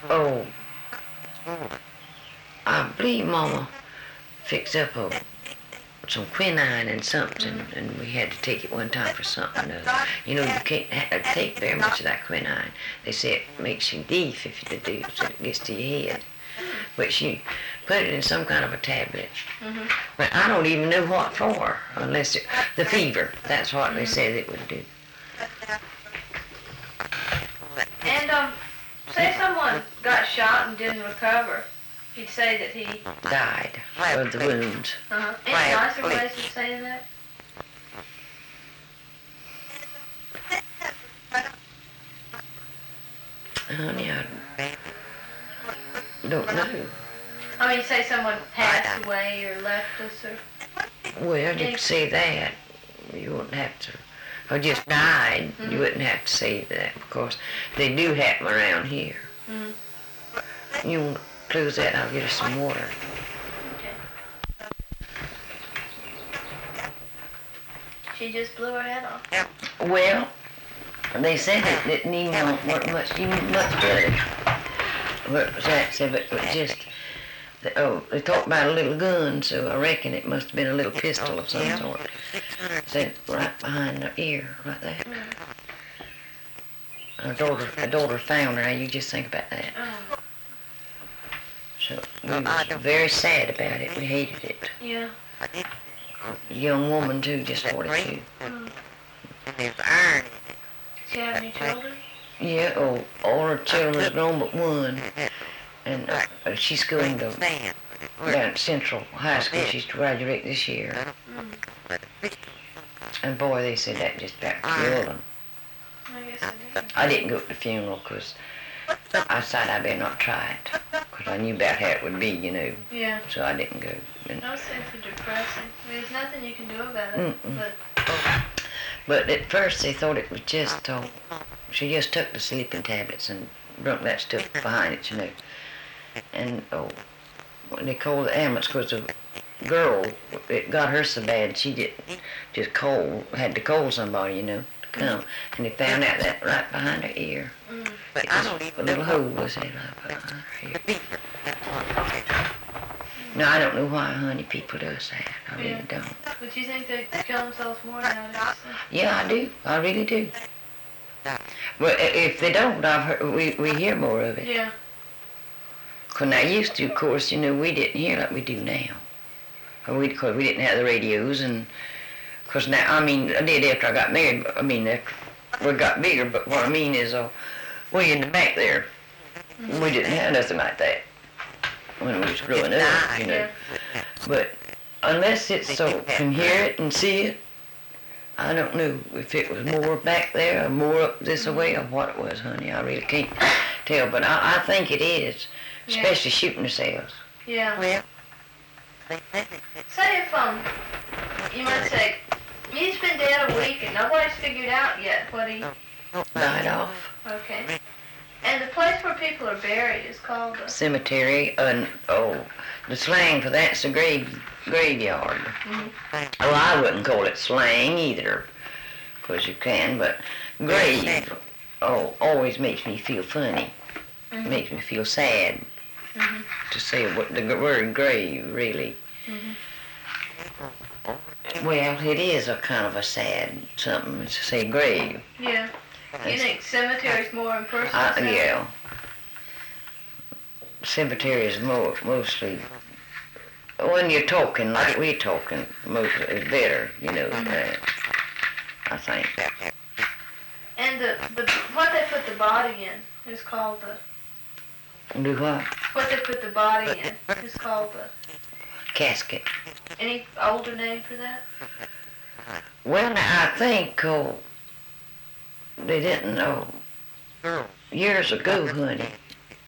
Oh, I believe Mama fixed up some quinine and something, and we had to take it one time for something or other. You know, you can't take very much of that quinine. They say it makes you deaf if you do, so it gets to your head. But she put it in some kind of a tablet. But I don't even know what for, unless the fever. That's what they said it would do. And say someone got shot and didn't recover. You'd say that he Died of the wounds. Any nicer ways of saying that? Honey, I don't know. I mean, say someone passed away or left us or... Well, you could say that. You wouldn't have to. Or just died. You wouldn't have to say that, of course. They do happen around here. You want to close that, I'll get us some water. Okay. She just blew her head off. Well, they said it didn't even work much better. What was that? Said it was just, they talked about a little gun, so I reckon it must have been a little pistol of some sort. Said right behind the ear, right there. Her daughter found her. Now you just think about that. So we was very sad about it. We hated it. Yeah. Young woman too, just 42. Does she have any children? Yeah, all her children are grown but one. And she's going to down at Central High School. She's to graduate this year. And boy, they said that just about killed them. I guess I did. I didn't go to the funeral because I decided I better not try it. Because I knew about how it would be, you know. Yeah. So I didn't go. No sense of depressing. I mean, there's nothing you can do about it. But at first they thought it was just, she just took the sleeping tablets and drunk that stuff behind it, you know. And, when they called the ambulance because the girl, it got her so bad she just had to call somebody, you know, to come. And they found out that right behind her ear. But a little hole was there right behind her ear. No, I don't know why, honey, people do that. I really don't. But you think they kill themselves more nowadays? Yeah, I do. I really do. Well, if they don't, we hear more of it. Yeah. Because I used to, of course, you know, we didn't hear like we do now. Because we didn't have the radios, and because now, I mean, I did after I got married. I mean, after we got bigger, but what I mean is, way in the back there, we didn't have nothing like that when we was growing up, you know. But unless it's so can hear it and see it, I don't know if it was more back there or more up this way or what it was, honey. I really can't tell, but I think it is, especially shooting themselves. Yeah. Say if, you might say, he's been dead a week and nobody's figured out yet what he... Died off. Okay. And the place where people are buried is called the... Cemetery, and the slang for that's the graveyard. Well, I wouldn't call it slang either, because you can, but grave, always makes me feel funny. Makes me feel sad to say what the word grave, really. Well, it is a kind of a sad something to say grave. Yeah. You think cemetery's more impersonal? Yeah. Cemetery is mostly, when you're talking like we're talking, is better, you know, I think. And the what they put the body in is called the... Do what? What they put the body in is called the... Casket. Any older name for that? Well, I think they didn't know. Years ago, honey,